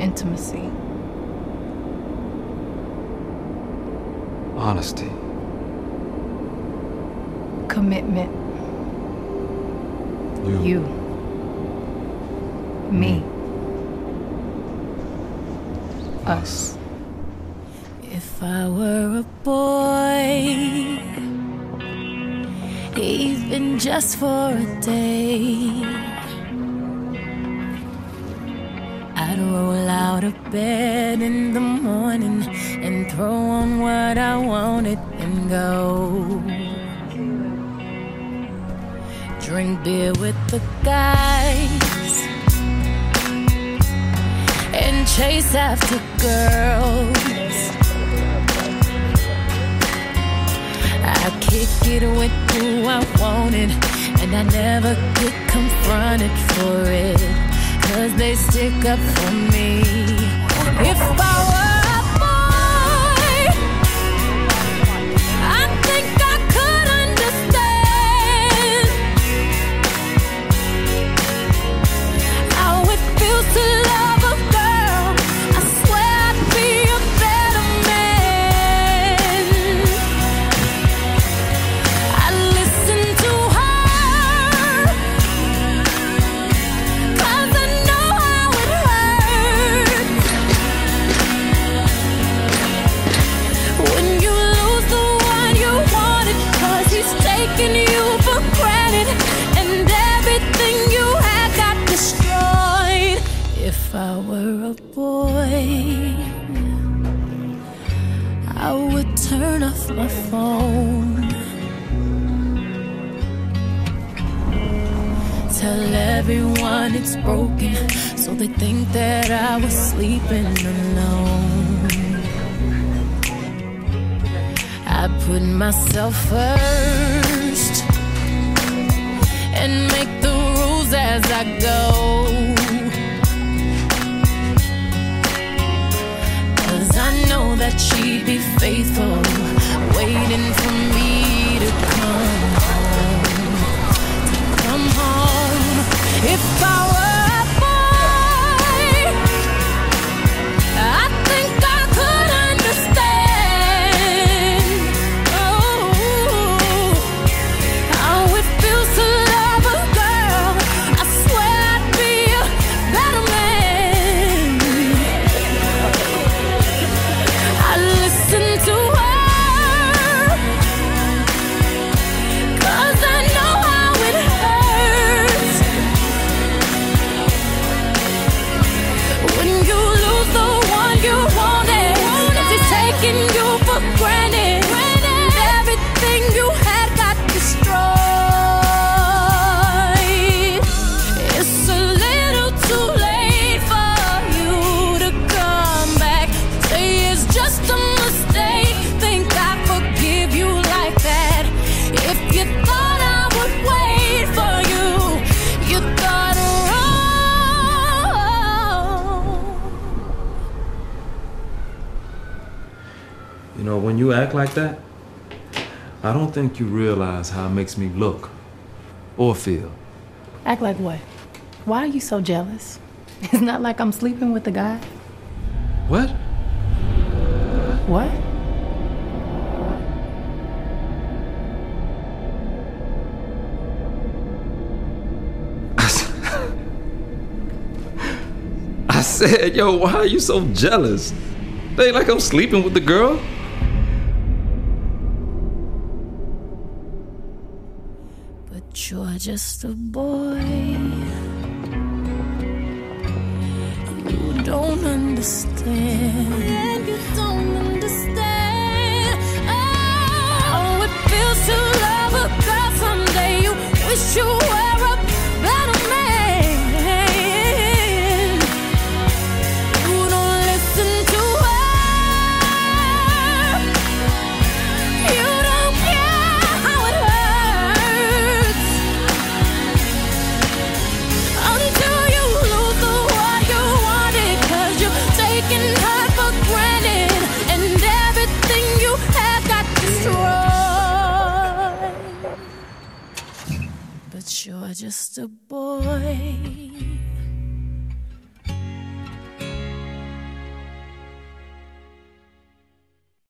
intimacy. Honesty. Commitment. You. Me. Us. If I were a boy, even just for a day, I'd roll out of bed in the morning and throw on what I wanted and go drink beer with the guys and chase after girls. I kick it with who I wanted, and I never get confronted for it, 'cause they stick up for me. If I were a boy, I think I could understand how it feels to love a girl. I swear I'd be a better man. I listen to her, 'cause I know how it hurts when you lose the one you wanted, 'cause he's taking you for granted and everything you had got destroyed. If I were a boy, I would turn off my phone, tell everyone it's broken, so they think that I was sleeping alone. I put myself first and make the rules as I go, 'cause I know that she'd be faithful, waiting for me to come home, come home. If I were a boy, I think I could understand, oh, how it feels to love a girl. I swear I'd be a better man. I listen to her, 'cause I know how it hurts when you lose the one you wanted, 'cause he's taking you for granted and everything you had got destroyed. It's a little too late for you to come back, say it's just a mistake, think I forgive you like that. If you thought I would wait for you, you thought wrong. You know, when you act like that, I don't think you realize how it makes me look or feel. Act like what? Why are you so jealous? It's not like I'm sleeping with the guy. What? What? I said, yo, why are you so jealous? They ain't like I'm sleeping with the girl. But you're just a boy, you don't understand. You don't understand. Oh, it feels to love a girl someday. You wish you were a better man. You don't listen to her. You don't care how it hurts until you lose the one you wanted, 'cause you're taking her for granted and everything you have got destroyed. But you're just a boy.